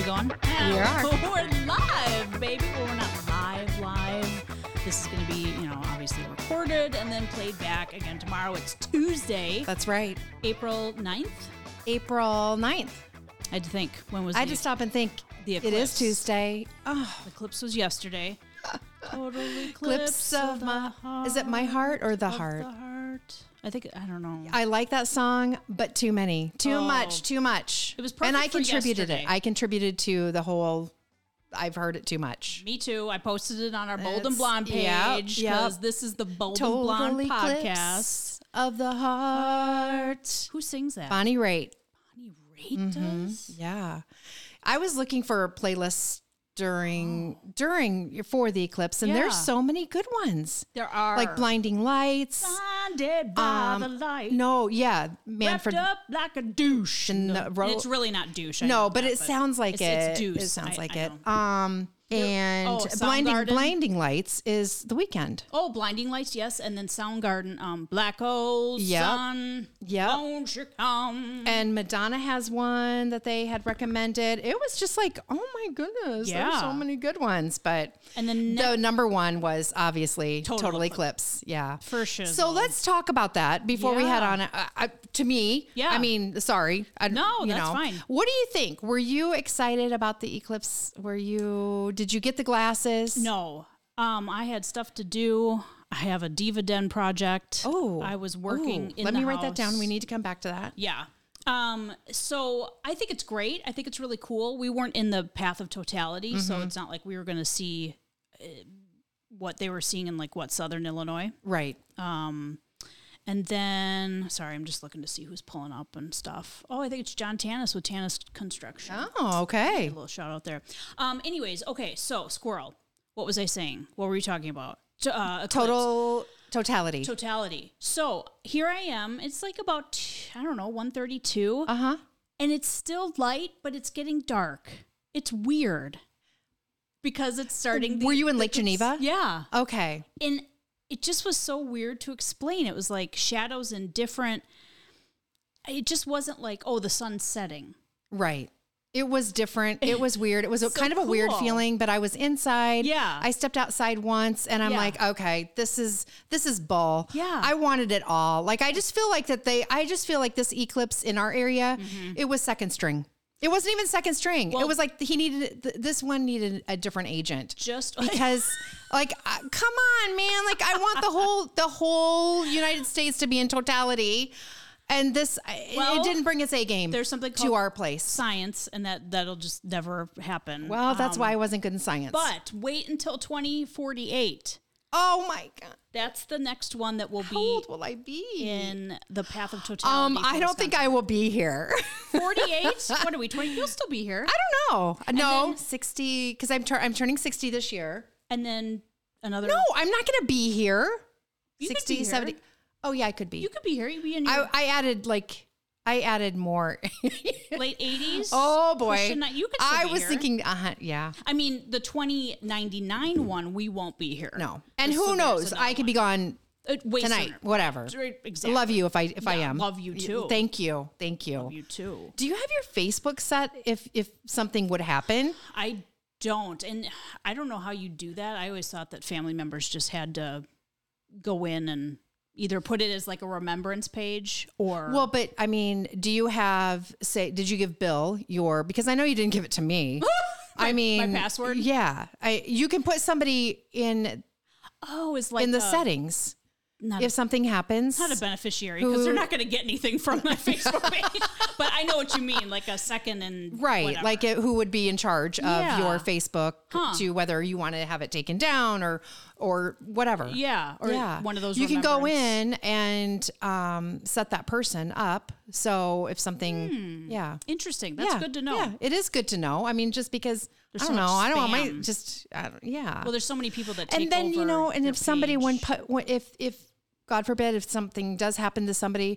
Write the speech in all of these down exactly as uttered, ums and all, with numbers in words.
we going? We are. We're live, baby. Well, we're not live, live. This is going to be, you know, obviously recorded and then played back again tomorrow. It's Tuesday. That's right. April ninth. April ninth. I had to think. When was I the, had to stop and think. the It eclipse? is Tuesday. Oh, The eclipse was yesterday. Total eclipse Eclipse of the my- heart. is it my heart or the of heart? The heart. I think, I don't know. I like that song, but too many. Too Oh. much. Too much. It was And perfect I for contributed yesterday. it. I contributed to the whole, I've heard it too much. Me too. I posted it on our Bold and It's- Blonde yep, page yep. because this is the Bold and Total Blonde eclipse podcast. of the heart. Who sings that? Bonnie Raitt. Bonnie Raitt does? Yeah. I was looking for playlists during during for the eclipse, and Yeah. there's so many good ones. There are. Like Blinding Lights. Blinded by Um, the light. No, yeah, Wrapped Manfred. up like a douche. in No, the ro- it's really not douche. I know No, but that, it sounds like it's, it. It's deuce. It sounds I- like I it. know. Um, and oh, blinding Soundgarden. blinding lights is The Weeknd. Oh, Blinding Lights, yes. And then Soundgarden, um, Black Hole Yep. Sun. Yep. Won't you come? And Madonna has one that they had recommended. It was just like, oh my goodness, Yeah. there's so many good ones. But And then the number one was obviously Total Total, Eclipse. Eclipse. Yeah, For sure. So let's talk about that before we Yeah. head on. Uh, uh, to me, Yeah. I mean, sorry. I, No, you that's know. fine. What do you think? Were you excited about the eclipse? Were you? Did you get the glasses? No. Um, I had stuff to do. I have a Diva Den project. Oh, I was working Ooh, in Let the me write that down. house. We need to come back to that. Yeah. Um, so I think it's great. I think it's really cool. We weren't in the path of totality, so Mm-hmm. it's not like we were going to see uh, what they were seeing in like what Southern Illinois. Right. Um, and then, sorry, I'm just looking to see who's pulling up and stuff. Oh, I think it's John Tanis with Tanis Construction. Oh, okay. A little shout out there. Um, anyways, okay, so Squirrel. What was I saying? What were we talking about? T- Uh, eclipse. Total totality. Totality. So here I am. It's like about, I don't know, one thirty-two. Uh huh. And it's still light, but it's getting dark. It's weird. Because it's starting. Were you in Lake it's- Geneva? Yeah. Okay. And it just was so weird to explain. It was like shadows and different. It just wasn't like, oh, the sun's setting. Right. It was different. It was weird. It was a So kind of a weird cool. feeling, but I was inside. Yeah. I stepped outside once and I'm Yeah. like, okay, this is this is bull. Yeah. I wanted it all. Like I just feel like that they I just feel like this eclipse in our area, it was second string. It wasn't even second string. Mm-hmm. Well- it was like he needed th- this one needed a different agent. Just Because like uh, come on, man, like I want the whole the whole United States to be in totality. And this, it- Well, it didn't bring its A game there's something to called our place. science, and that, that'll just never happen. Well, that's Um, why I wasn't good in science. But wait until twenty forty-eight. oh my God, That's the next one that will how be old will I be? in the path of Um, totality. I don't think I will be here. forty-eight. What are we? twenty. You'll still be here. I don't know. No, then- sixty because I'm tur- I'm turning sixty this year. And then another. No, I'm not going to be here. You could sixty, be here. seventy. Oh yeah, I could be. You could be here. You'd be in your I, I added like I added more. late eighties. oh boy, You could. Still I be was here. thinking. Uh huh. Yeah. I mean, the twenty ninety-nine one, we won't be here. No, and So who there's knows? another I could be one. gone Uh, way tonight. sooner. Whatever. Exactly. Love you if I if I Yeah, am. love you too. Thank you. Thank you. You too. Do you have your Facebook set if if something would happen? I don't, and I don't know how you do that. I always thought that family members just had to go in and either put it as like a remembrance page or Well, but I mean, do you have say? Did you give Bill your? Because I know you didn't give it to me. I mean, my password? Yeah, I you can put somebody in oh, it's like in the a, settings not if something happens. not a beneficiary because they're not going to get anything from my Facebook page. But I know what you mean, like a second and Right, whatever. like it, who would be in charge of Yeah. your Facebook Huh. to whether you want to have it taken down or or whatever. yeah, or yeah, one of those. You can go remembrance. in and um, set that person up. So if something, Hmm. yeah, Interesting. That's yeah, good to know. Yeah, it is good to know. I mean, just because There's I so don't know, much I don't want my spam. just I don't, yeah. Well, there's so many people that take and then you over know, and your if somebody when page. put when- if if God forbid if something does happen to somebody,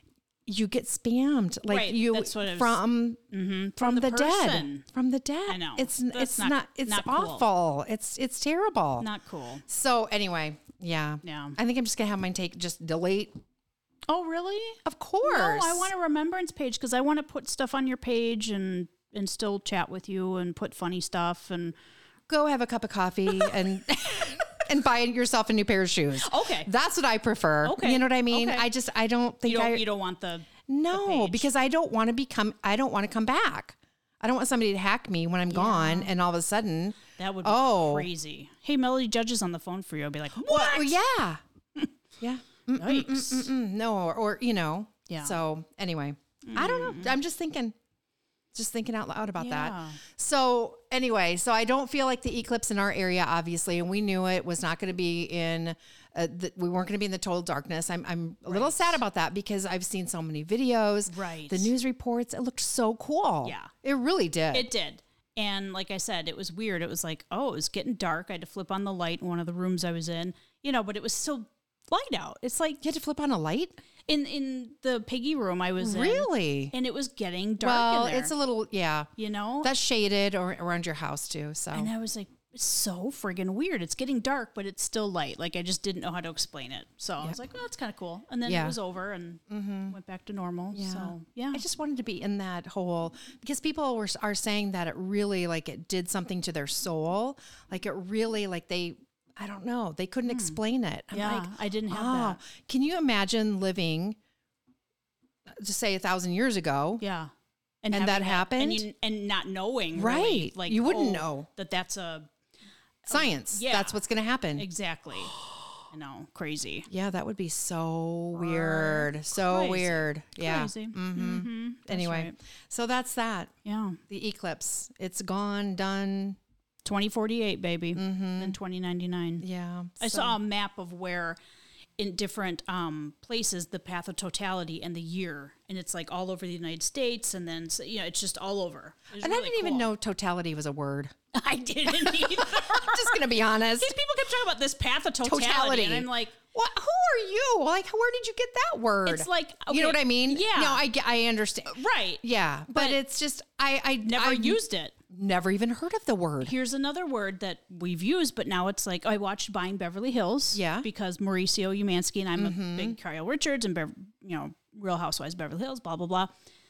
you get spammed like Right, you that's what I was- from Mhm, from, the the, dead person. from the dead. I know. it's That's it's not- not, it's not cool. awful. It's it's terrible. Not cool. So anyway, yeah, Yeah. I think I'm just gonna have mine take just delete. Oh, really? Of course, No, I want a remembrance page because I want to put stuff on your page and and still chat with you and put funny stuff and go have a cup of coffee and and buy yourself a new pair of shoes. Okay. That's what I prefer. Okay. You know what I mean? Okay. I just, I don't think you don't, I, you don't want the no, the page. because I don't want to become, I don't want to come back. I don't want somebody to hack me when I'm gone and all of a sudden. That would be Oh. crazy. Hey, Melody Judge is on the phone for you. I'll be like, what? Well, yeah. yeah. Mm, mm, Yikes. mm, mm, no, or, or, you know. Yeah. So anyway, I don't know. I'm just thinking, just thinking out loud about that. Yeah. So anyway, so I don't feel like the eclipse in our area, obviously, and we knew it was not going to be in, uh, the, we weren't going to be in the total darkness. I'm, I'm a little Right. sad about that because I've seen so many videos, Right. the news reports. It looked so cool. Yeah. It really did. It did. And like I said, it was weird. It was like, oh, it was getting dark. I had to flip on the light in one of the rooms I was in, you know, but it was still light out. It's like you had to flip on a light? in, in the piggy room I was in. Really? And it was getting dark Well, in there. it's a little, yeah. you know? That's shaded or around your house too. So And I was like, it's so friggin' weird. It's getting dark, but it's still light. Like I just didn't know how to explain it. So I was like, oh, that's kind of cool. And then Yeah. it was over and went back to normal. So yeah. I just wanted to be in that whole because people were are saying that it really like it did something to their soul. Like it really like they I don't know. They couldn't explain it. I'm yeah, like, I didn't have oh, that. can you imagine living just say a thousand years ago? Yeah. And having that happened? And, you, and not knowing. Right. Really, like, You wouldn't oh, know. that that's a, Science. Yeah. That's what's going to happen. exactly. I know. Crazy. Yeah, that would be so weird. So Crazy. weird. Yeah. Crazy. Mm-hmm. Mm-hmm. Anyway, right. so that's that. Yeah. The eclipse. It's gone, done. twenty forty-eight, baby. Mm-hmm. Then twenty ninety-nine. Yeah. I so- saw a map of where in different um, places, the path of totality and the year. And it's like all over the United States. And then, so, you know, it's just all over. It was And I really didn't even cool. know totality was a word. I didn't either. I'm just going to be honest. These people kept talking about this path of totality. Totality. And I'm like, What? Who are you? Like, where did you get that word? it's like, you know okay, what I mean? Yeah. No, I, get- I understand. right. Yeah, but, But it's just I I Never I used it. never even heard of the word. Here's another word that we've used, but now it's like I watched Buying Beverly Hills. Yeah. Because Mauricio Umansky and I'm a big Kyle Richards and Bev- you know Real Housewives of Beverly Hills. Blah blah blah.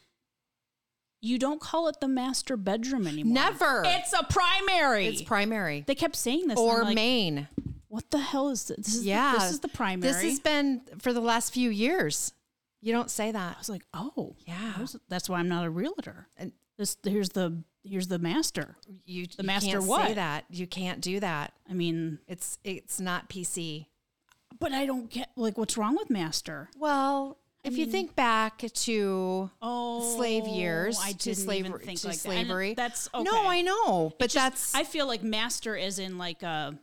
You don't call it the master bedroom anymore. Never. It's a primary. It's primary They kept saying this. and or I'm like, main. what the hell is this? This is Yeah, This is the primary. This has been for the last few years. You don't say I that. was like, oh Yeah. that's- That's why I'm not a realtor. And This here's the here's the master. you, The you master can't what? say that. You can't do that. I mean, It's it's not P C. but I don't get like what's wrong with master. Well, if you think back to Oh, slave years, I to didn't slavery, even think to like slavery. That. And that's okay. No, I know, but Just- that's I feel like master is in like a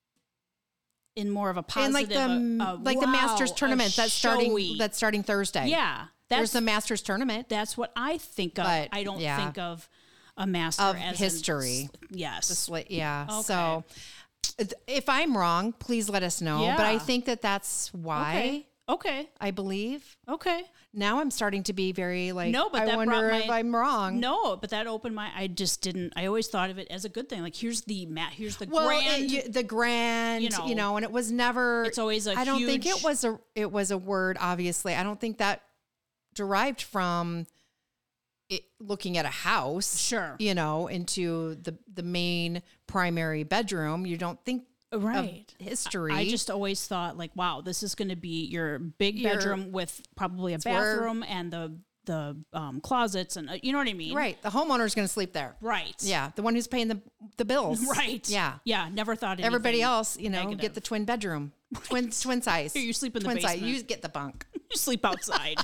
in more of a and positive, like the a- a like the Masters wow, a tournament that's starting showy- that's starting Thursday. yeah. There's That's the Masters tournament that's what I think of. But, I don't yeah. think of a master of as in history. s- yes. Sla- yeah. Okay. So th- if I'm wrong, please let us know. But I Yeah. think that that's why okay. Okay. I believe. Okay. Now I'm starting to be very like, No, but I that wonder brought if my- I'm wrong. No, but that opened my. I just didn't. I always thought of it as a good thing. Like here's the mat. Here's the Well, grand. it, you, the grand, you you know, know, and it was never. it's always a I don't think huge- it was a. It was a word. Obviously, I don't think that derived from it, looking at a house. Sure. You know, into the the main primary bedroom. You don't think right. of history. I just always thought like, wow, this is going to be your big Your- bedroom with probably a where- bathroom and the the um, closets and uh, you know what I mean? right. The homeowner's going to sleep there. Right. Yeah, the one who's paying the the bills. Right. Yeah. Yeah. Never thought anything Everybody else, you know, negative. get the twin bedroom, twin twin size. Here, you sleep in the twin size. basement. You get the bunk. You sleep outside.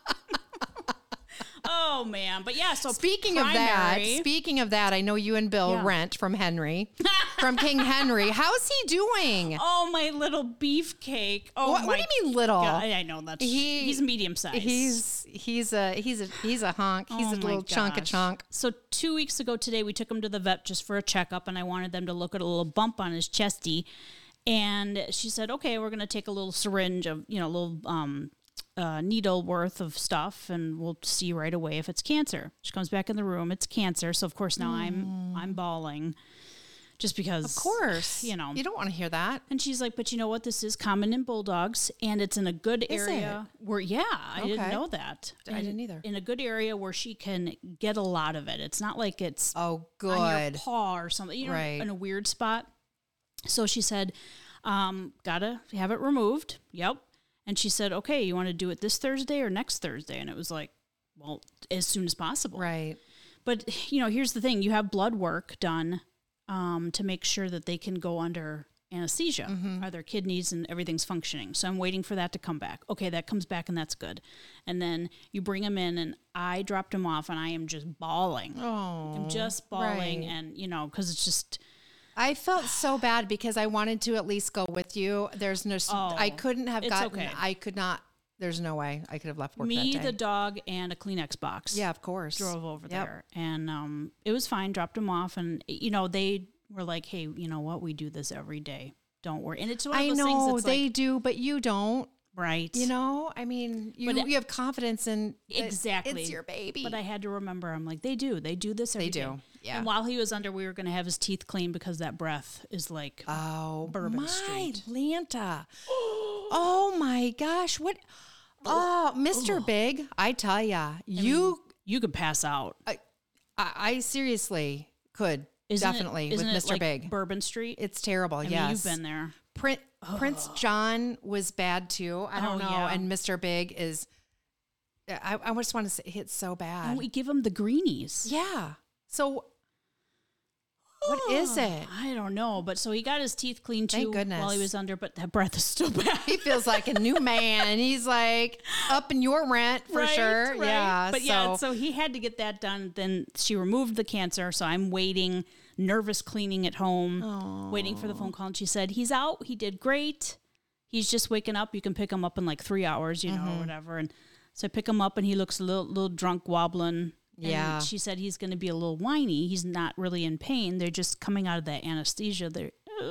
Oh man, but yeah. So Speaking of that, primary- speaking of that, I know you and Bill Yeah. rent from Henry, from King Henry. How's he doing? Oh, my little beefcake. Oh what, my. what do you mean little? God, I know that's He- he's medium size. He's he's a he's a he's a hunk. He's Oh a my little chunk of gosh. chunk. So two weeks ago today, we took him to the vet just for a checkup, and I wanted them to look at a little bump on his chesty. And she said, "Okay, we're going to take a little syringe of you know, a little um, uh, needle worth of stuff, and we'll see right away if it's cancer." She comes back in the room; it's cancer. So of course now I'm I'm bawling. just because, Of course. you know. You don't want to hear that. And she's like, but you know what? This is common in bulldogs, and it's in a good Is area where, yeah, I didn't Okay. know that. I And didn't either. In a good area where she can get a lot of it. It's not like it's Oh, on your good. paw or something, you know, Right. in a weird spot. So she said, um, gotta have it removed. Yep. And she said, okay, you want to do it this Thursday or next Thursday? And it was like, well, as soon as possible. Right. But, you know, here's the thing. You have blood work done um, to make sure that they can go under anesthesia. Mm-hmm. Are their kidneys and everything's functioning? So I'm waiting for that to come back. Okay, that comes back and that's good. And then you bring them in and I dropped him off and I am just bawling. Oh, I'm just bawling right. and, you know, because it's just... I felt so bad because I wanted to at least go with you. There's no, Oh, I couldn't have it's gotten, okay. I could not, there's no way I could have left work Me, that day. the dog, and a Kleenex box. Yeah, of course. Drove over Yep. there. And um, it was fine. Dropped him off. And, you know, they were like, hey, you know what? We do this every day. Don't worry. And it's one of I those know things that's they like, do, but you don't. right. You know, I mean, you But it- you have confidence in that Exactly. It's your baby. But I had to remember, I'm like, they do. They do this every They day. do, yeah. And while he was under, we were going to have his teeth cleaned because that breath is like, oh, Bourbon my Street. Lanta. Oh my gosh, what? Oh, Mister Big, I tell ya, you, you could pass out. I, I, I seriously could Isn't definitely it, isn't with it Mister like Big. Bourbon Street? It's terrible. I mean, yes, you've been there. Prin- Prince John was bad too. I don't Oh, know. yeah. And Mister Big is. I, I just want to say it's so bad. And we give him the greenies. Yeah. So what is it? I don't know. But so he got his teeth cleaned too Thank goodness. while he was under, but that breath is still bad. He feels like a new man. He's like up in your rent for Right, sure. right. Yeah. But so, yeah, so he had to get that done. Then she removed the cancer. So I'm waiting, nervous cleaning at home, waiting for the phone call. And she said, he's out. He did great. He's just waking up. You can pick him up in like three hours, you know, Mm-hmm. or whatever. And so I pick him up and he looks a little, little drunk, wobbling. And Yeah. she said he's going to be a little whiny. He's not really in pain. They're just coming out of that anesthesia. They're, uh,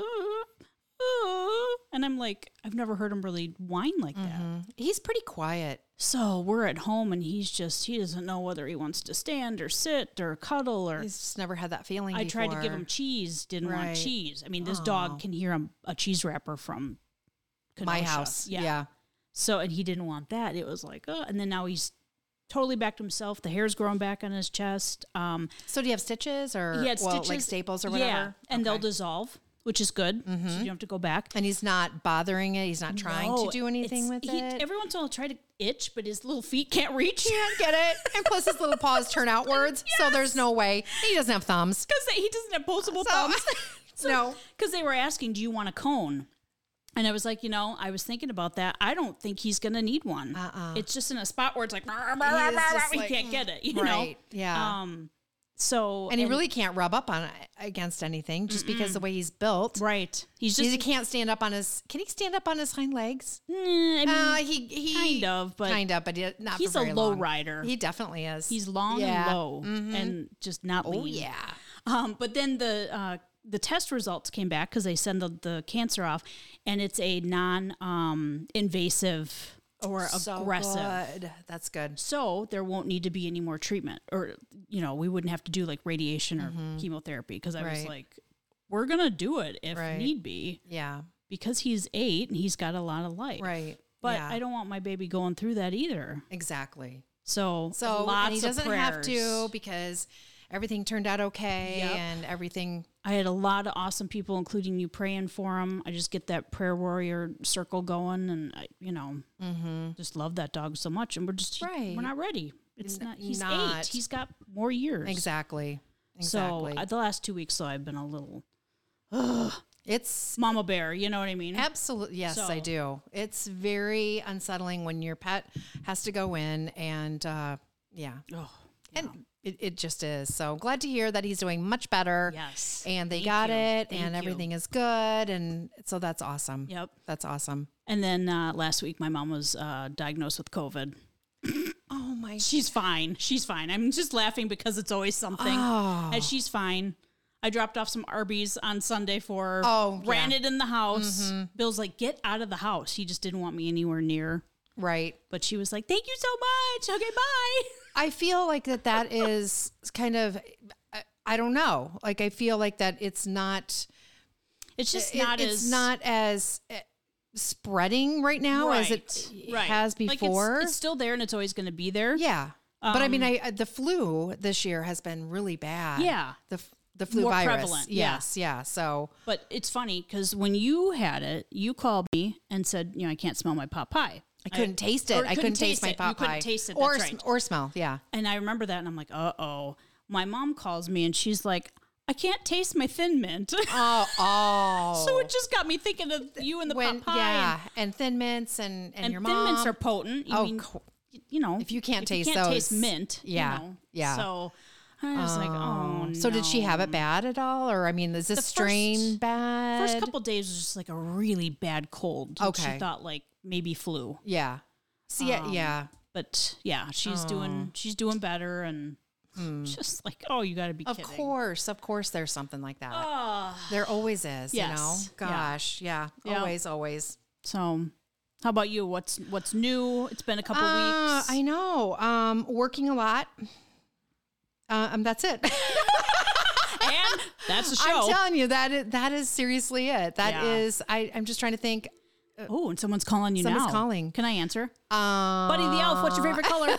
uh, and I'm like, I've never heard him really whine like that. he's pretty quiet. So we're at home and he's just, he doesn't know whether he wants to stand or sit or cuddle or. He's just never had that feeling I before. tried to give him cheese, didn't want Right. cheese. I mean, this Oh. dog can hear a, a cheese wrapper from my Kenosha. house. Yeah. Yeah. So, and he didn't want that. It was like, oh, and then now he's totally back to himself. The hair's growing back on his chest. Um, So do you have stitches or he had well, stitches. like staples or whatever? Yeah, and they'll Okay. dissolve, which is good. So you don't have to go back. And he's not bothering it. He's not trying No, to do anything it's- with he, it. Every once in a while, he'll try to itch, but his little feet can't reach. Can't get it. And plus his little paws turn outwards. So there's no way. He doesn't have thumbs. Because he doesn't have posable So- thumbs. No. Because they were asking, do you want a cone? And I was like, you know, I was thinking about that. I don't think he's going to need one. Uh-uh. It's just in a spot where it's like, He is just he like, can't get it, you right. know? Yeah. Um, so. And he really can't rub up on it against anything just because the way he's built. Right. He's just. he can't stand up on his. Can he stand up on his hind legs? Mm, I mean, Uh, he he kind of, but kind of, but he- not. he's for a very low long. rider. He definitely is. He's long Yeah. and low and just not lean. Oh yeah. Um, but then the uh, the test results came back because they send the, the cancer off, and it's a non um, invasive or So aggressive. good. That's good. So there won't need to be any more treatment, or you know, we wouldn't have to do like radiation or chemotherapy because I was Right. like, we're gonna do it if Right. need be Yeah. because he's eight and he's got a lot of life. Right. But yeah. I don't want my baby going through that either. exactly. So So lots and he doesn't of have prayers. to because everything turned out okay Yep. and everything. I had a lot of awesome people, including you, praying for him. I just get that prayer warrior circle going, and I, you know, just love that dog so much. And we're just Right. we're not ready. It's N- not. He's not. eight. He's got more years. Exactly. So Exactly. uh, the last two weeks, though, I've been a little it's mama bear. You know what I mean? absolutely yes, I So- do. It's very unsettling when your pet has to go in and uh, yeah. Oh, And it, it just is. So glad to hear that he's doing much better. yes. And they Thank got you. it Thank and you. everything is good. And so that's awesome. Yep. That's awesome. And then uh, last week, my mom was uh, diagnosed with COVID. Oh my. She's fine. She's fine. I'm just laughing because it's always something. Oh. And she's fine. I dropped off some Arby's on Sunday for her. Oh, ran yeah. it in the house. Bill's like, get out of the house. He just didn't want me anywhere near. Right. But she was like, thank you so much. Okay, bye. I feel like that that is kind of, I, I don't know. Like, I feel like that it's not, It's just it- not it's as not as uh, spreading right now as it right. has Like, it's- before. it's, still there and it's always going to be there. yeah. but I mean, I, uh, the flu this year has been really bad. Yeah. The, f- the flu More virus. prevalent, yeah. Yes. Yeah. So, But it's funny because when you had it, you called me and said, you know, I can't smell my pot pie. I couldn't taste it. or I couldn't taste my it. pot You couldn't pie. taste it, Or, that's sm- right. or smell. Yeah. And I remember that and I'm like, uh oh. My mom calls me and she's like, I can't taste my Thin Mint. Oh, oh. So it just got me thinking of you and the when, pot pie. yeah, and, Thin Mints and, and, And, your and Thin mom. Mints are potent. You Oh, mean, co- you know, if you can't if taste you can't those, taste mint, yeah, you know. yeah. So I was like, oh, So did she have no. it bad at all? Or, I mean, is this The strain first- bad? First couple days was just like a really bad cold. and Okay. She thought like maybe flu. Yeah. See, yeah, Um, yeah. But yeah, she's doing she's doing better and just like, oh, you got to be Hmm. Of kidding. course, of course there's something like that. Ah. There always is, you know? Yes. Yeah. Gosh, yeah. Yeah. Always, always. So, how about you? What's what's new? It's been a couple Uh, weeks. I know. Um, working a lot. Uh, um, that's it. And that's the I'm show. telling you, that is, that is seriously it. That Yeah. is, I, I'm just trying to think. Oh, and someone's calling you Someone's now. calling. Can I answer? Um, Buddy the Elf, what's your favorite color?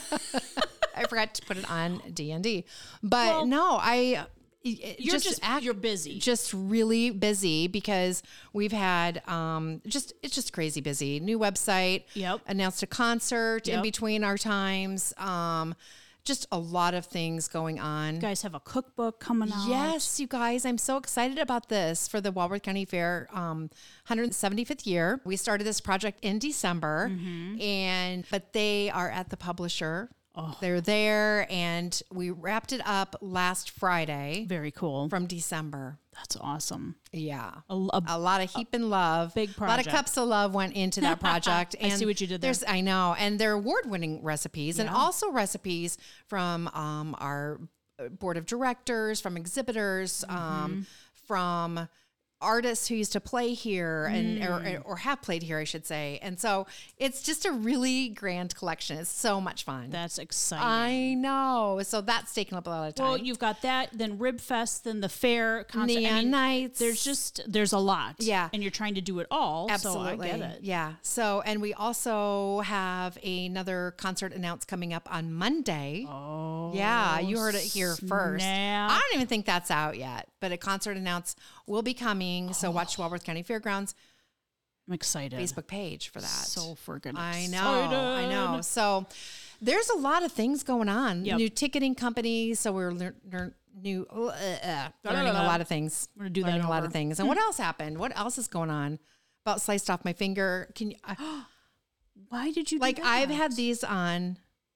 I forgot to put it on D and D. But Well, no, I it- You're just, just, act- you're busy. just really busy because we've had um just it's just crazy busy. New website, Yep. announced a concert in Yep. between our times. Um just a lot of things going on. You guys have a cookbook coming out. Yes, you guys, I'm so excited about this for the Walworth County Fair um, one hundred seventy-fifth year. We started this project in December, Mm-hmm. and but they are at the publisher. Oh. They're there, and we wrapped it up last Friday Very cool. from December. That's awesome. Yeah. A, a- A lot of heap and love. big A lot of project. cups of love went into that project. I see what you did there. There's, I know. And they're award-winning recipes and Yeah. also recipes from um, our board of directors, from exhibitors, Mm-hmm. um, from artists who used to play here and Mm. or, or have played here, I should say. And so it's just a really grand collection. It's so much fun. that's exciting. I know. So that's taken up a lot of time. well, you've got that, then Rib Fest, then the fair concert. Neon I mean, nights. There's just there's a lot. Yeah. and you're trying to do it all. Absolutely. So I get it. Yeah. So, and we also have another concert announced coming up on Monday. Oh, Yeah, you heard it here first. snap. I don't even think that's out yet, but a concert announced will be coming. So watch Walworth County Fairgrounds I'm excited. Facebook page for that. So friggin' I know. excited. I know. So there's a lot of things going on. Yep. New ticketing companies. So we're lear- lear- new uh, uh, learning a lot of things. I'm gonna do that learning a lot over. of things. And what else happened? What else is going on? About sliced off my finger. Can you? I, Why did you do like that? I've had these on.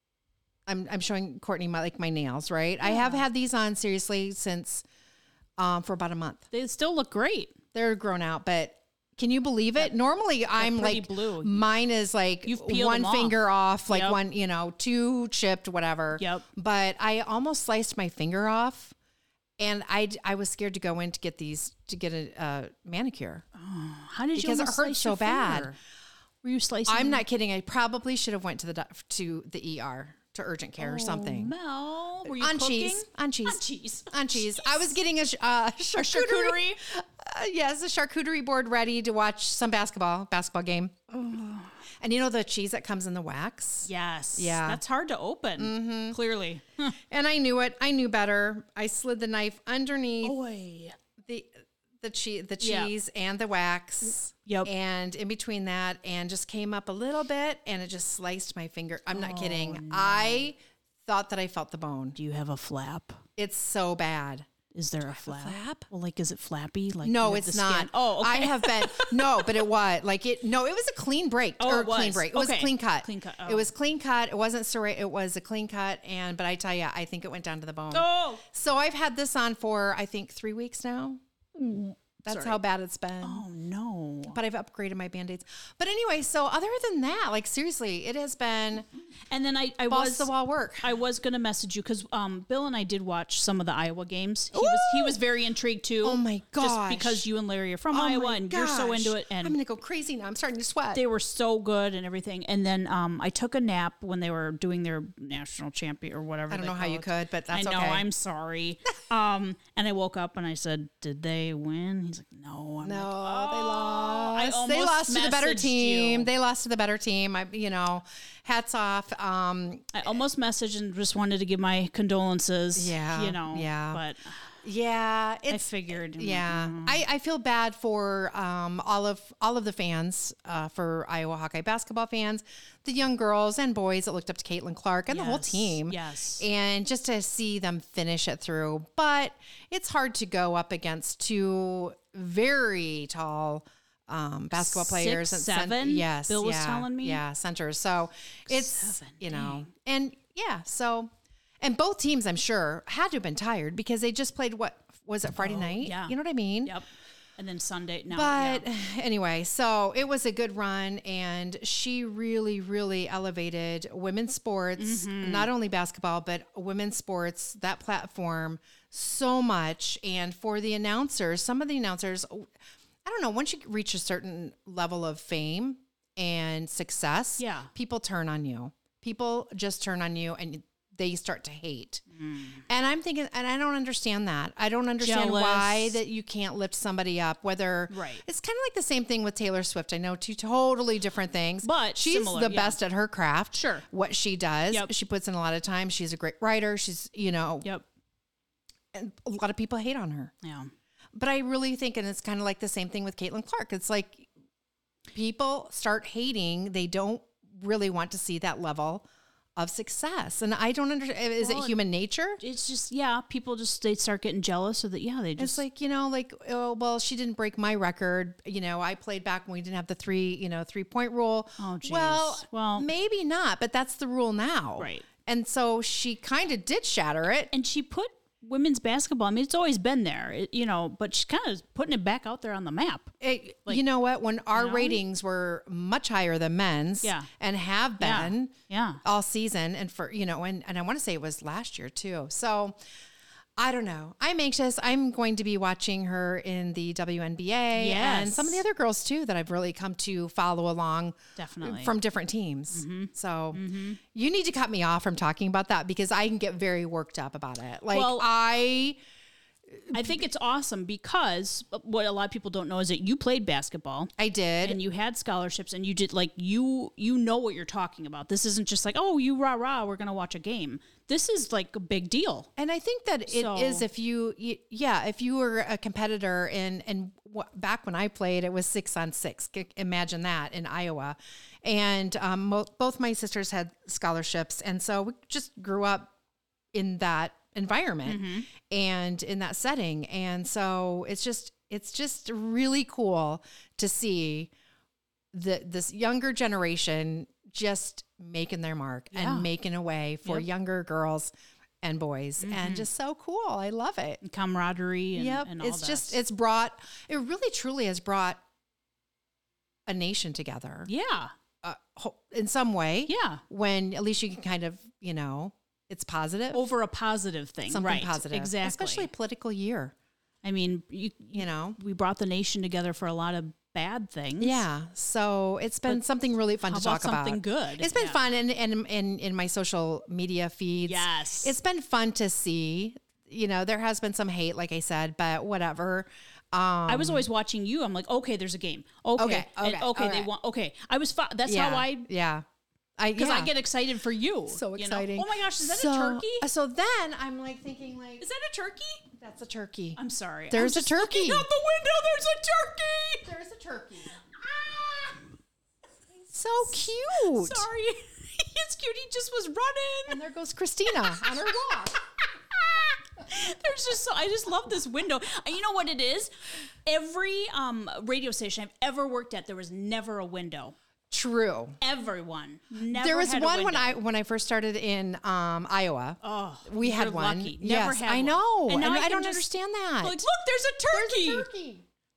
I'm I'm showing Courtney my like my nails, right? I have had these on seriously since um for about a month. They still look great. They're grown out, but can you believe it? Normally I'm pretty like blue. Mine is like You've peeled one them off. finger off, like Yep. one, you know, two chipped, whatever. Yep. But I almost sliced my finger off, and I I was scared to go in to get these to get a uh, manicure. How did you? Because it almost hurt slice so your bad. finger? Were you slicing? I'm not kidding. I probably should have went to the doc- to the E R to urgent care or something. Mel, were you On cooking? cheese, on cheese, On cheese. on cheese. I was getting a, sh- uh, charcuterie. Charcuterie. Uh, yes, a charcuterie board ready to watch some basketball, basketball game. And you know the cheese that comes in the wax? Yes. Yeah. That's hard to open. Mm-hmm. Clearly. Huh. And I knew it. I knew better. I slid the knife underneath Boy. the the cheese, the Yeah. cheese and the wax. Yep. And in between that, and just came up a little bit, and it just sliced my finger. I'm not Oh, kidding. I thought that I felt the bone. Do you have a flap? It's so bad. Is there a flap? flap? Well, like, is it flappy? Like, No, you have it's the not. skin- Oh, okay. I have been no, but it was like it. No, it was a clean break Oh, or it was. clean break. It was Okay. clean cut. Clean cut, oh. It was clean cut. It wasn't serrate. It was a clean cut. And but I tell you, I think it went down to the bone. Oh. So I've had this on for I think three weeks now. That's Sorry. how bad it's been. Oh no. But I've upgraded my Band-Aids. But anyway, so other than that, like seriously, it has been And then I, I balls was to the wall work. I was gonna message you because um, Bill and I did watch some of the Iowa games. He was he was very intrigued too. Oh my Just gosh. because you and Larry are from Oh Iowa my and you're so gosh. into it, and I'm gonna go crazy now. I'm starting to sweat. they were so good and everything. And then um, I took a nap when they were doing their national champion or whatever. I don't they know how call you it. could, but that's I know. okay. I'm sorry. um, and I woke up and I said, "Did they win?" He's like, "No." I'm No, like, they "Oh." I lost. They almost lost to the better messaged team. you. They lost to the better team. I, you know, hats off. Um, I almost messaged and just wanted to give my condolences. Yeah, you know. yeah. But yeah, I it's figured. yeah. I, I feel bad for um, all of all of the fans, uh, for Iowa Hawkeye basketball fans, the young girls and boys that looked up to Caitlin Clark and the whole Yes, team. yes. and just to see them finish it through. But it's hard to go up against two very tall um, basketball players. Six, and cen- seven? yes, Bill was yeah, telling me? yeah, centers. So it's Seven, you know, dang. and yeah, so. And both teams, I'm sure, had to have been tired because they just played, what, was it Friday night? Oh, yeah. You know what I mean? Yep. And then Sunday. No. But yeah. anyway, so it was a good run, and she really, really elevated women's sports, Mm-hmm. not only basketball, but women's sports, that platform so much. And for the announcers, some of the announcers, I don't know, once you reach a certain level of fame and success, Yeah. people turn on you. People just turn on you, and they start to hate. Mm. And I'm thinking, and I don't understand that. I don't understand why Jealous. that you can't lift somebody up, whether Right. it's kind of like the same thing with Taylor Swift. I know two totally different things, But she's similar, the yeah. best at her craft. Sure. What she does, Yep. she puts in a lot of time. She's a great writer. She's, you know, Yep. and a lot of people hate on her. Yeah. But I really think, and it's kind of like the same thing with Caitlin Clark. It's like people start hating. They don't really want to see that level of success. And I don't understand. Is Well, it human nature? It's just, yeah, people just, they start getting jealous so that, yeah, they just. It's like, you know, like, oh, well, she didn't break my record. You know, I played back when we didn't have the three, you know, three point rule. Oh, geez. Well, Well- maybe not, but that's the rule now. Right. And so she kind of did shatter it. and she put women's basketball, I mean, it's always been there, it, you know, but she's kind of putting it back out there on the map. It- Like, you know what? When our know? ratings were much higher than men's, Yeah. and have Yeah. been, Yeah. all season, and for you know, and and I want to say it was last year too. So I don't know. I'm anxious. I'm going to be watching her in the W N B A and some of the Yes. other girls too that I've really come to follow along Definitely. from different teams. Mm-hmm. So you need to cut me off from talking about that because I can get very worked up about it. Like Well- I I think it's awesome because what a lot of people don't know is that you played basketball. I did. And you had scholarships, and you did like you you know what you're talking about. This isn't just like, oh, you rah rah, we're gonna watch a game. This is like a big deal. And I think that it is So- if you, y- yeah, if you were a competitor and and wh- back when I played, it was six on six. C- Imagine that in Iowa, and um, mo- both my sisters had scholarships, and so we just grew up in that environment Mm-hmm. and in that setting, and so it's just it's just really cool to see the this younger generation just making their mark Yeah. and making a way for Yep. younger girls and boys, and just so cool. I love it. And camaraderie and, Yep, and all it's that. just it's brought it really truly has brought a nation together yeah, uh, ho- in some way. yeah, When at least you can kind of, you know, it's positive, over a positive thing, something right? positive, Exactly. especially a political year. I mean, you You know, we brought the nation together for a lot of bad things. yeah. So it's been something really fun How to about talk about. something good? It's been Yeah. fun, and and in in my social media feeds. Yes. It's been fun to see. You know, there has been some hate, like I said, but whatever. Um, I was always watching you. I'm like, okay, there's a game. Okay, Okay, and okay, okay, they alright. want. Okay, I was. Fi- that's yeah, how I. yeah. I Because yeah. I get excited for you. so you know? exciting. Oh my gosh, is that so, a turkey? So then I'm like thinking, like, Is that a turkey? that's a turkey. I'm sorry. There's I'm a just turkey. Looking out the window. There's a turkey. There's a turkey. Ah! So cute. Sorry, it's cute. He just was running. And there goes Christina on her walk. There's just so I just love this window. And you know what it is? Every um, radio station I've ever worked at, there was never a window. True. Everyone. Never There was had a one when window. I when I first started in um, Iowa. Oh, we had you're one. lucky. Never yes, had I one. know, And and, now I I, can don't just- understand that. Like, look, there's a turkey. There's a turkey.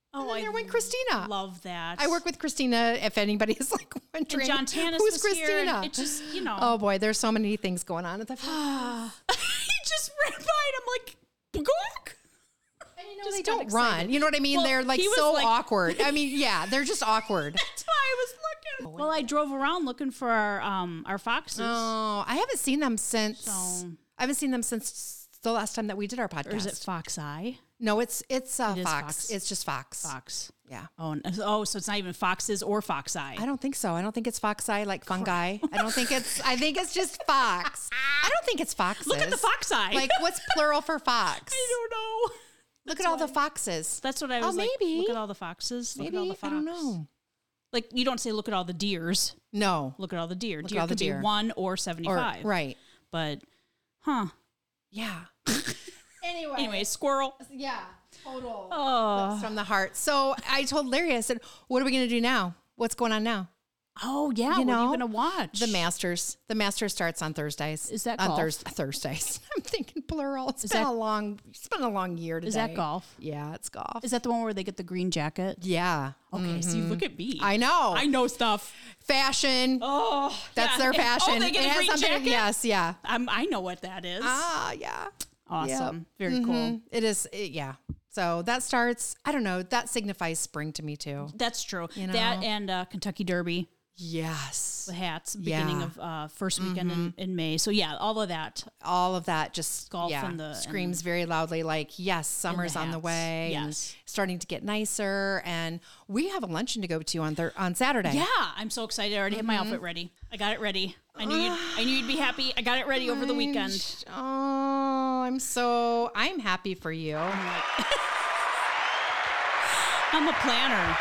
Oh, and then I there went Christina. Love that. I work with Christina. If anybody is like wondering, and John Tanis who's was Christina? here. And it just, you know. Oh boy, there's so many things going on at the farm. He just ran by and I'm like, Gork. And you know, Just they got don't excited. run. You know what I mean? Well, They're like he was so like- awkward. I mean, yeah, they're just awkward. That's why I was looking. Well, I drove around looking for our um our foxes. Oh, I haven't seen them since. So- I haven't seen them since the last time that we did our podcast. Or is it Fox Eye? No, it's it's uh, It is Fox. Fox. It's just Fox. Fox. Yeah. Oh, and- oh, so it's not even foxes or Fox Eye. I don't think so. I don't think it's fox eye like fungi. I don't think it's. I think it's just fox. I don't think it's foxes. Look at the fox eye. Like, what's plural for fox? I don't know. Look at all the foxes. That's what I Oh, was like. maybe. Look at all the foxes. Look Maybe at all the fox. I don't know. Like you don't say look at all the deers. No. Look at all the deer. at Deer all the could deer. be one or Or seventy-five. right. But, huh. Yeah. anyway. Anyway, squirrel. Yeah. Total. Oh. That's from the heart. So I told Larry, I said, "What are we going to do now? What's going on now?" Oh yeah. You what are know, you gonna watch? The Masters. The Masters starts on Thursdays. Is that on golf? Thurs- Thursdays? I'm thinking plural. It's Is been that- a long. It's been a long year today. Is that golf? Yeah, it's golf. Is that the one where they get the green jacket? Yeah. Okay, see, look at me. I know. I know stuff. Fashion. Oh, That's yeah. their fashion. Oh, they get It a has green something- jacket. Yes. Yeah. I'm, I know what that is. Ah. Yeah. awesome. Very Mhm. cool. It is. It, yeah. So that starts. I don't know. That signifies spring to me too. That's true. You know? That and uh, Kentucky Derby, Yes. the hats, beginning Yeah. of uh, first weekend in, in May. So yeah, all of that. All of that just Golf yeah, and the- screams very loudly like, yes, summer's on the hats. way. and Yes. starting to get nicer. And we have a luncheon to go to on thir- on Saturday. Yeah, I'm so excited. I already have my outfit ready. I got it ready. I knew you'd, I knew you'd be happy. I got it ready over the weekend. Oh, I'm so I'm happy for you. I'm a planner.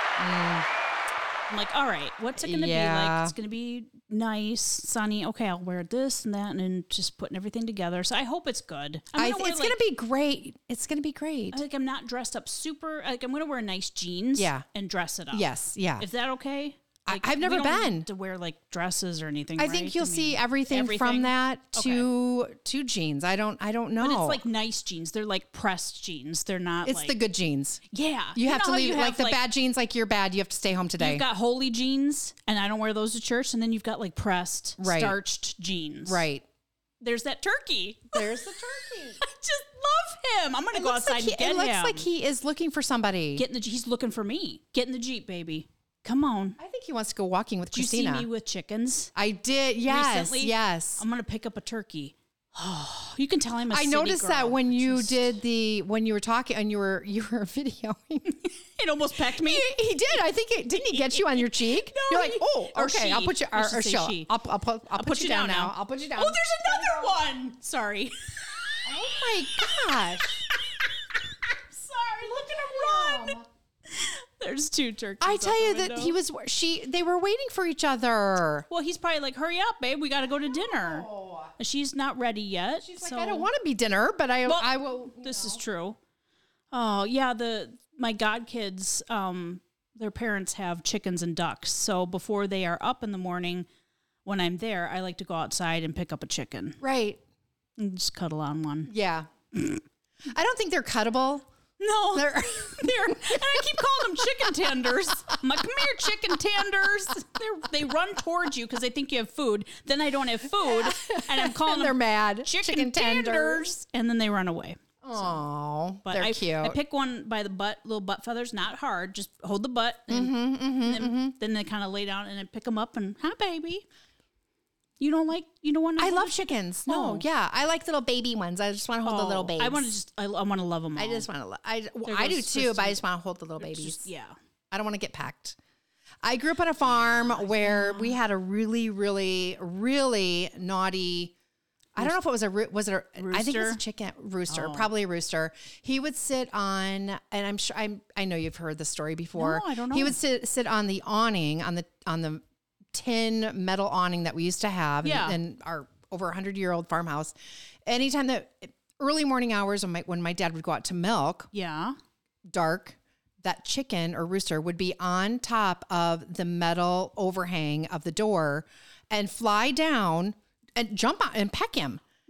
I'm like, all right, what's it going to be Yeah. like? It's going to be nice, sunny. Okay, I'll wear this and that, and then just putting everything together. So I hope it's good. I'm I, gonna wear, it's like, gonna be great. It's gonna be great. like I'm not dressed up super. Like I'm going to wear nice jeans. Yeah. and dress it up. Yes, yeah. Is that okay? I- Like, I've we never don't been. need to wear like dresses or anything. I right? think you'll mean, see everything, everything? from that to to jeans. I don't I don't know. But it's like nice jeans. They're like pressed jeans. They're not. it's like, the good jeans. Yeah, You, have know to how leave you it like have, the bad jeans, like you're bad. You have to stay home today. You've got holy jeans, and I don't wear those to church. And then you've got like pressed, Right. starched jeans. right. There's that turkey. There's the turkey. I just love him. I'm gonna It go looks outside like he, and get it looks him. like he is looking for somebody. Get in the. He's looking for me. Get in the Jeep, baby. Come on. I think he wants to go walking with Did you Christina. see me with chickens? I did. Yes. Recently? Yes. I'm gonna pick up a turkey. Oh, you can tell I'm a I city noticed girl. that when you Just- did the when you were talking and you were you were videoing. it almost pecked me. he, he did. I think it didn't he get you on your cheek? No, You're like, he- oh, or okay. she. I'll put you. I Or, should or say she'll- she. I'll, I'll, put, I'll, put, you down, now. I'll put you down. Oh, there's another one. Sorry. Oh my gosh! Sorry. Look at him run. There's two turkeys. I out tell the you that window. he was. She. They were waiting for each other. Well, he's probably like, "Hurry up, babe. We got to go to dinner." She's not ready yet. She's so like, I don't want to be dinner, but I. Well, I will. This is true. Oh yeah, the my godkids, um, their parents have chickens and ducks. So before they are up in the morning, when I'm there, I like to go outside and pick up a chicken Right. and just cuddle on one. Yeah. I don't think they're cuttable. No, They're. They're, and I keep calling them chicken tenders. I'm like, come here, chicken tenders. They're, they run towards you because they think you have food. Then I don't have food, and I'm calling and they're them mad. chicken, tenders. And then they run away. Oh, But they're I, cute. I pick one by the butt, little butt feathers, not hard. Just hold the butt, and, Mm-hmm, and then, then they kind of lay down, and I pick them up, and hi, baby. You don't like, you don't want to I love chickens. No, Oh. yeah, I like little baby ones. I just want to hold the little babies. I want to just, I, I want to love them all. I just want to. I well, There I do goes too, but I Christy. just want to hold the little babies. Just- yeah. I don't want to get packed. I grew up on a farm where we had a really, really, really naughty. I don't know if it was a roo- was it a I think it was a Rooster? chicken rooster, Oh. probably a rooster. He would sit on, and I'm sure I'm I know you've heard the story before. No, I don't He know. would sit sit on the awning on the on the tin metal awning that we used to have Yeah. in, in our over a hundred year old farmhouse. Anytime that early morning hours when my when my dad would go out to milk, Yeah. dark, that chicken or rooster would be on top of the metal overhang of the door and fly down and jump out and peck him.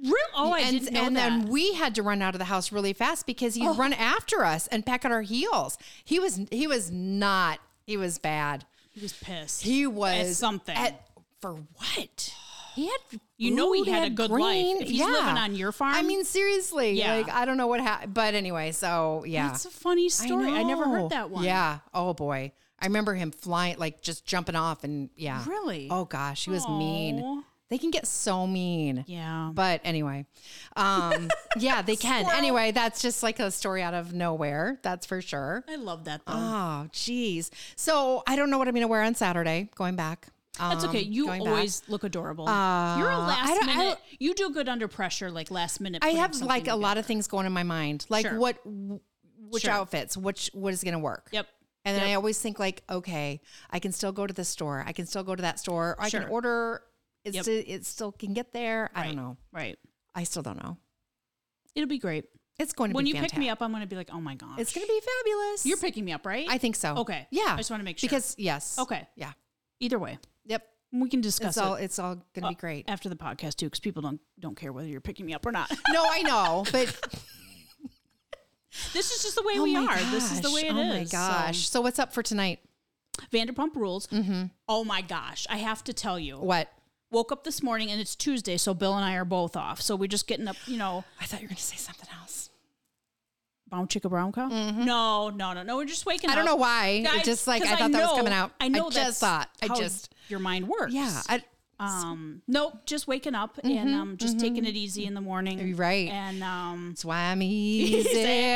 Really? Oh, I and, didn't know and that. then we had to run out of the house really fast because he'd Oh. run after us and peck at our heels. He was he was not he was bad. He was pissed. He was At something. At, for what? He had You know he food, had a good life. If he's living on your farm. I mean, seriously. Yeah. Like, I don't know what happened. But anyway, so yeah. That's a funny story. I, never know. heard that one. Yeah. Oh boy. I remember him flying, like just jumping off and yeah. Really? Oh gosh, he was mean. Aw. They can get so mean. Yeah. But anyway, um, yeah, they can. Squirrel. Anyway, that's just like a story out of nowhere. That's for sure. I love that though. Oh, geez. So I don't know what I'm going to wear on Saturday. Going back. That's okay. Um, You going back. always look adorable. Uh, You're a I last don't- I minute. don't- You do good under pressure, like last minute. I putting have something like a lot together. of things going in my mind, like Sure. what, which Sure. outfits, which what is going to work. Yep. And then Yep. I always think like, okay, I can still go to this store. I can still go to that store. Or I Sure. can order. It's Yep. still, it still can get there. I Right. don't know. Right. I still don't know. It'll be great. It's going to When be you fantastic. pick me up, I'm going to be like, oh my gosh. It's going to be fabulous. You're picking me up, right? I think so. Okay. Yeah. I just want to make sure. Because yes. Okay. Yeah. Either way, Yep. we can discuss It's all. it It's all going to uh, be great. after the podcast too, because people don't don't care whether you're picking me up or not. No, I know, but This is just the way oh we my are. This is the gosh, way it is. Oh my gosh. So what's up for tonight? Vanderpump Rules. Mm-hmm. Oh my gosh. I have to tell you. What? Woke up this morning and it's Tuesday, so Bill and I are both off. So we're just getting up, you know, I thought you were going to say something else. brown chicka brown cow. No, no, no, no. We're just waking I up. don't know why. Guys, it just like 'cause I thought that was know- coming out. I know I that's just thought. I how just your mind works. yeah. I, Um, nope, just waking up and um, just taking it easy in the morning. You're right. And um, that's why I'm easy.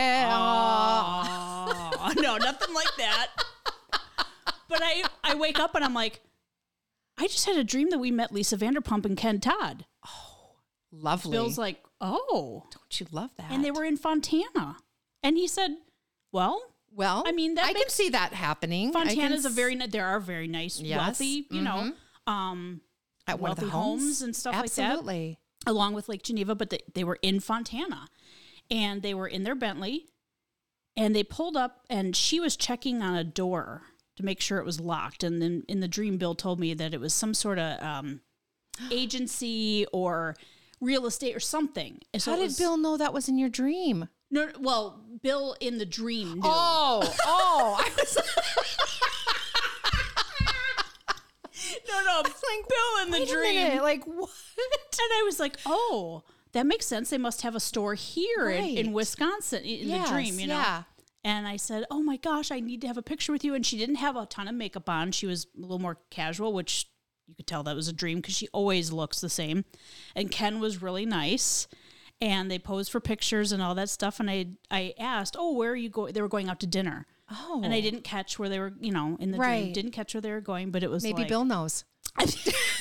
oh, no, nothing like that. But I, I wake up and I'm like, I just had a dream that we met Lisa Vanderpump and Ken Todd. Lovely. Bill's like, oh, Don't you love that? and they were in Fontana, and he said, well. well. I mean, that I can makes- see that happening. I can Fontana's a s- very ni- there are very nice, Yes. wealthy, you know, um, at one of the wealthy homes, homes and stuff like that. Absolutely. along with Lake Geneva, but they, they were in Fontana, and they were in their Bentley, and they pulled up, and she was checking on a door to make sure it was locked. And then in the dream, Bill told me that it was some sort of um, agency or real estate or something. And so How it did was- Bill know that was in your dream? No, well, Bill in the dream knew. Oh, oh, I was no, no, like, Bill in the wait a dream. minute, like what? And I was like, oh, that makes sense. They must have a store here in, in Right. Wisconsin in Yes, the dream, you know? yeah. And I said, oh my gosh, I need to have a picture with you. And she didn't have a ton of makeup on. She was a little more casual, which you could tell that was a dream because she always looks the same. And Ken was really nice. And they posed for pictures and all that stuff. And I I asked, oh, where are you going? They were going out to dinner. Oh, And I didn't catch where they were, you know, in the dream. Right. Didn't catch where they were going, but it was maybe like, Bill knows. But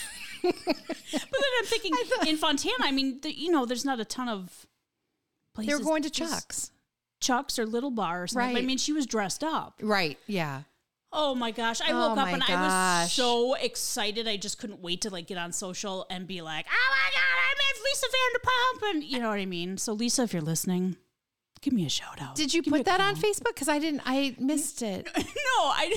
then I'm thinking in Fontana, I mean, the, you know, there's not a ton of places. They were going to Just Chuck's. Chuck's or Little Bar or something. But I Right. mean, she was dressed up. Right. Yeah. Oh my gosh. I Oh woke up my and I was gosh. so excited. I just couldn't wait to like get on social and be like, oh my God, I met Lisa Vanderpump. And you know what I mean? So Lisa, if you're listening, give me a shout out. Did you Give me put a that on call. Facebook? Because I didn't. I missed it. No, I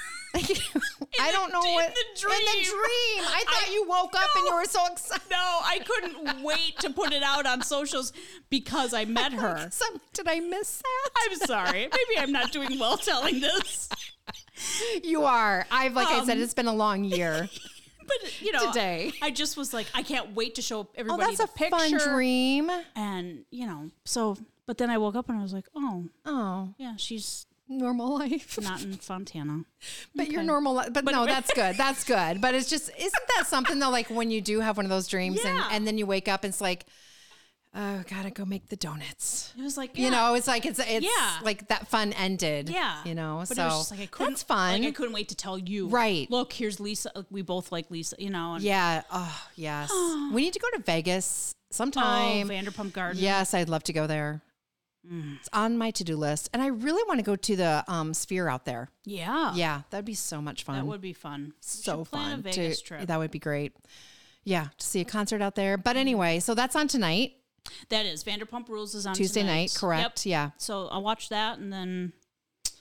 I don't know in what the in dream. the dream. I thought I- you woke up and you no. were so excited. No, I couldn't wait to put it out on socials because I met her. Some, did I miss that? I'm sorry. Maybe I'm not doing well telling this. You are. I've like I said, Um, it's been a long year. But you know, Today. I just was like, I can't wait to show Oh, everybody that's a the picture. fun dream. And you know, so but then I woke up and I was like, oh, Oh, yeah, she's normal life. not in Fontana. But your Okay. normal life. But, no, that's good. That's good. But it's just, isn't that something though? Like when you do have one of those dreams Yeah. and, and then you wake up and it's like, oh, gotta go make the donuts. It was like, You yeah. know, it's like, it's, it's Yeah. like that fun ended. Yeah, You know, but so it was just like I couldn't. that's fun. Like I couldn't wait to tell you. Right. Look, here's Lisa. We both like Lisa. You know. And, Yeah. Oh, yes. We need to go to Vegas Oh, sometime. Vanderpump Garden. Yes, I'd love to go there. Mm. It's on my to-do list. And I really want to go to the um, Sphere out there. Yeah. Yeah, that'd be so much fun. That would be fun. We so should plan fun. A Vegas to, trip. That would be great. Yeah, to see a concert out there. But anyway, so that's on tonight, That is Vanderpump Rules is on Tuesday tonight. night, correct? Yep. Yeah. So I'll watch that and then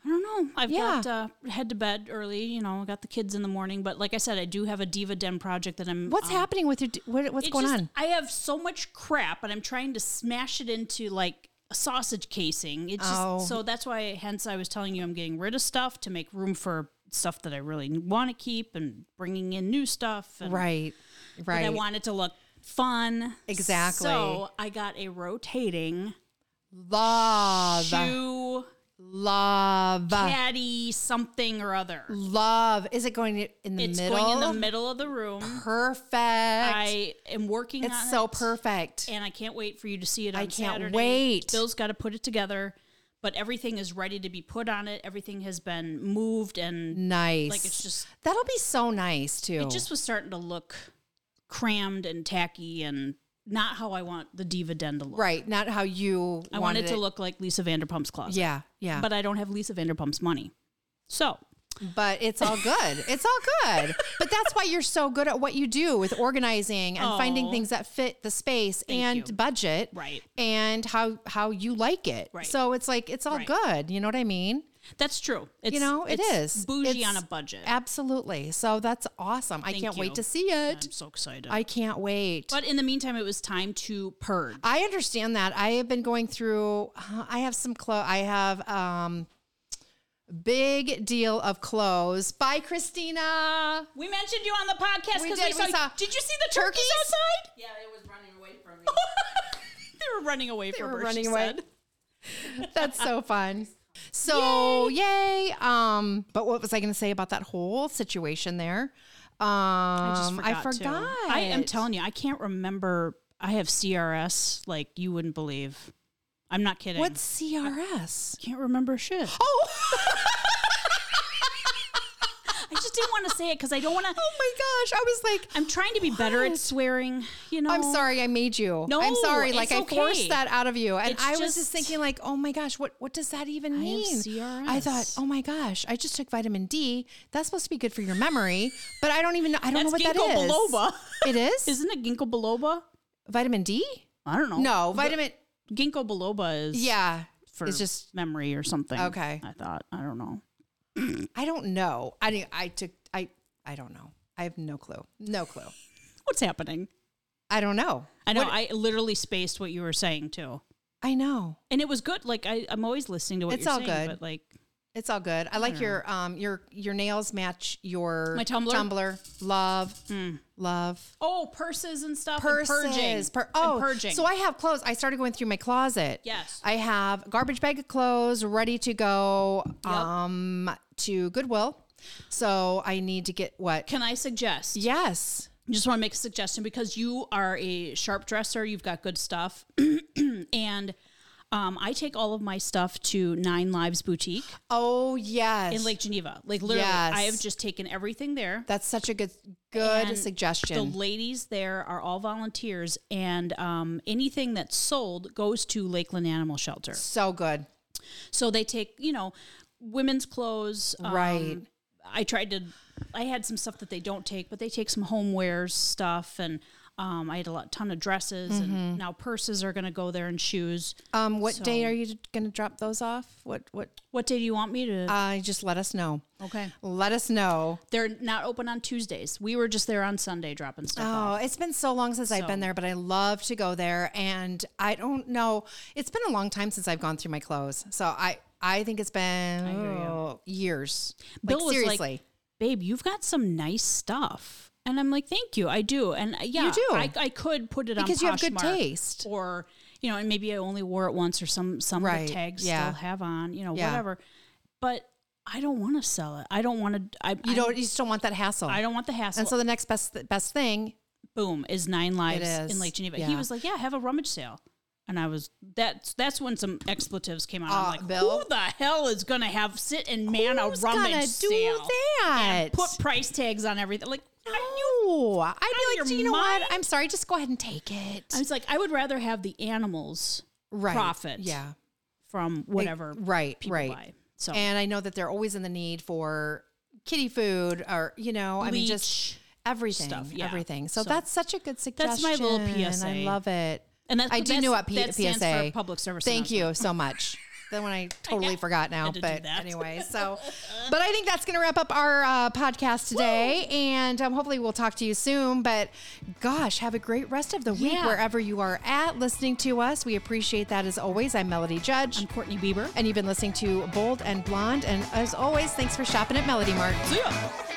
I don't know. I've Yeah. got uh, head to bed early. You know, got the kids in the morning. But like I said, I do have a Diva Den project that I'm. What's um, happening with your? What, what's it's going just- on? I have so much crap, and I'm trying to smash it into like a sausage casing. It's just Oh. so that's why. Hence, I was telling you I'm getting rid of stuff to make room for stuff that I really want to keep, and bringing in new stuff. And, Right. but Right. I want it to look fun. Exactly. So I got a rotating Love. shoe Love. caddy something or other. Love. Is it going in the It's middle? going in the middle of the room. Perfect. I am working on it. it's so perfect. And I can't wait for you to see it on I can't Saturday. wait. Bill's got to put it together, but everything is ready to be put on it. Everything has been moved, and Nice. like it's just That'll be so nice too. it just was starting to look crammed and tacky and not how I want the Diva Den to look. right. Not how you. I want it to look like Lisa Vanderpump's closet. Yeah. Yeah. But I don't have Lisa Vanderpump's money. So But it's all good. It's all good. But that's why you're so good at what you do with organizing and finding Oh. things that fit the space Thank and you. budget. Right. And how how you like it. Right. So it's like it's all Right. good. You know what I mean? that's true. It's, You know, it it's is. bougie It's on a budget. Absolutely. So that's awesome. I Thank can't you. wait to see it. I'm so excited. I can't wait. but in the meantime, it was time to purge. I understand that. I have been going through I have some clothes. I have um big deal of clothes by Christina. We mentioned you on the podcast We because did. we, saw. We saw Did you see the turkeys, turkeys? outside? Yeah, it was running away from me. They were running away from were her. running she away. said. That's so fun. So yay. Um, but what was I going to say about that whole situation there? Um, I just I forgot. forgot. too. I am telling you, I can't remember. I have C R S like you wouldn't believe. I'm not kidding. What's C R S? Can't remember shit. Oh, I just didn't want to say it because I don't want to. oh my gosh! I was like, I'm trying to be better at What? swearing. You know. I'm sorry I made you. No, I'm sorry. Like it's I forced okay. that out of you. And It's I was just- just thinking like, oh my gosh, what, what does that even I have mean? C R S. I thought, oh my gosh, I just took vitamin D. That's supposed to be good for your memory, but I don't even know. I don't That's know what ginkgo that is. biloba. It is? Isn't it ginkgo biloba? Vitamin D? I don't know. No, vitamin. Ginkgo biloba is Yeah. for It's just, memory or something. Okay. I thought. I don't know. I don't know. I didn't- I took, I, I don't know. I have no clue. No clue. What's happening? I don't know. I know. What- I literally spaced what you were saying too. I know. And it was good. Like I, I'm always listening to what It's you're all saying, good. but like It's all good. I like your um your your nails match your My Tumblr? Tumblr. Love. Love. oh, purses and stuff. Purses. and purging. Per- And oh, purging. so I have clothes. I started going through my closet. Yes. I have a garbage bag of clothes ready to go um to Goodwill. So I need to get what? Can I suggest? Yes. Just want to make a suggestion because you are a sharp dresser. You've got good stuff, and um, I take all of my stuff to Nine Lives Boutique Oh yes. in Lake Geneva. Like literally, Yes. I have just taken everything there. That's such a good good And suggestion. The ladies there are all volunteers, and um, anything that's sold goes to Lakeland Animal Shelter. so good. So they take, you know, women's clothes. Um, Right. I tried to, I had some stuff that they don't take, but they take some homewares stuff. And um, I had a lot, ton of dresses, Mm-hmm. and now purses are going to go there and shoes. Um what So- day are you going to drop those off? What what What day do you want me to? uh just let us know. okay. Let us know. They're not open on Tuesdays. We were just there on Sunday dropping stuff Oh, off. it's been so long since I've So- been there, but I love to go there. And I don't know. It's been a long time since I've gone through my clothes. So I, I think it's been hear you. oh, years. Bill like was like, seriously. babe, you've got some nice stuff. And I'm like, thank you. I do. And uh, yeah, You do. I, I could put it Because on you have good Poshmark, taste. or, you know, and maybe I only wore it once, or some, some of Right, the tags yeah. still have on, you know, Yeah. whatever. But I don't want to sell it. I don't want to, I, you I, don't you just don't want that hassle. I don't want the hassle. and so the next best best thing, Boom is Nine Lives is, in Lake Geneva. yeah. He was like, yeah, have a rummage sale. And I was, that's, that's when some expletives came out. I'm Uh, like, Bill? who the hell is going to have sit and man who's a rummage gonna sale? do that? And put price tags on everything. Like, no, I'd be like, your do you know mind? what? I'm sorry, just go ahead and take it. I was like, I would rather have the animals right. profit Yeah. from whatever Right. people right. buy. So And I know that they're always in the need for kitty food or, you know, I mean, just bleach everything, stuff, yeah. everything. So, So that's such a good suggestion. that's my little P S A. I love it. and that's, I do that's, know what P- that stands P S A. for public service. Thank announcement. you so much. the one I totally forgot now. Had to do But that. anyway, so, but I think that's going to wrap up our uh, podcast today. Woo! And um, hopefully we'll talk to you soon. But gosh, have a great rest of the week Yeah. wherever you are at listening to us. We appreciate that as always. I'm Melody Judge. I'm Courtney Bieber. And you've been listening to Bold and Blonde. And as always, thanks for shopping at Melody Mart. See ya.